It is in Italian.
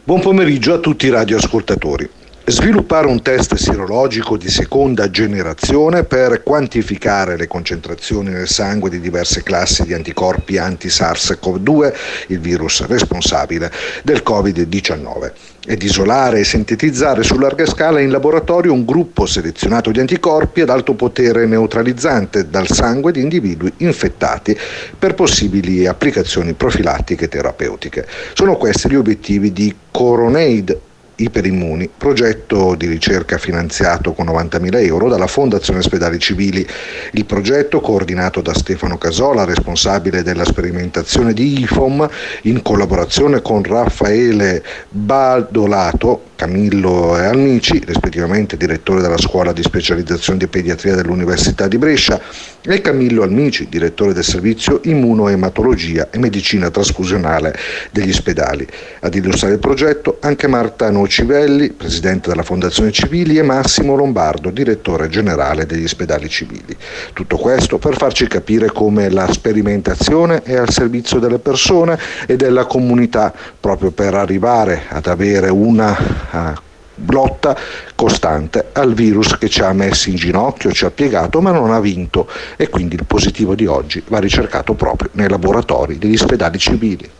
Buon pomeriggio a tutti i radioascoltatori. Sviluppare un test sierologico di seconda generazione per quantificare le concentrazioni nel sangue di diverse classi di anticorpi anti-SARS-CoV-2, il virus responsabile del Covid-19, ed isolare e sintetizzare su larga scala in laboratorio un gruppo selezionato di anticorpi ad alto potere neutralizzante dal sangue di individui infettati per possibili applicazioni profilattiche e terapeutiche. Sono questi gli obiettivi di Coronade Iperimmuni, progetto di ricerca finanziato con 90.000 euro dalla Fondazione Ospedali Civili. Il progetto, coordinato da Stefano Casola, responsabile della sperimentazione di IFOM, in collaborazione con Raffaele Badolato, Camillo e Almici, rispettivamente direttore della Scuola di Specializzazione di Pediatria dell'Università di Brescia, e Camillo Almici, direttore del Servizio Immunoematologia e Medicina Trasfusionale degli Ospedali. Ad illustrare il progetto anche Marta Nocivelli, presidente della Fondazione Civili, e Massimo Lombardo, direttore generale degli Ospedali Civili. Tutto questo per farci capire come la sperimentazione è al servizio delle persone e della comunità, proprio per arrivare ad avere una lotta costante al virus che ci ha messi in ginocchio, ci ha piegato ma non ha vinto, e quindi il positivo di oggi va ricercato proprio nei laboratori degli Ospedali Civili.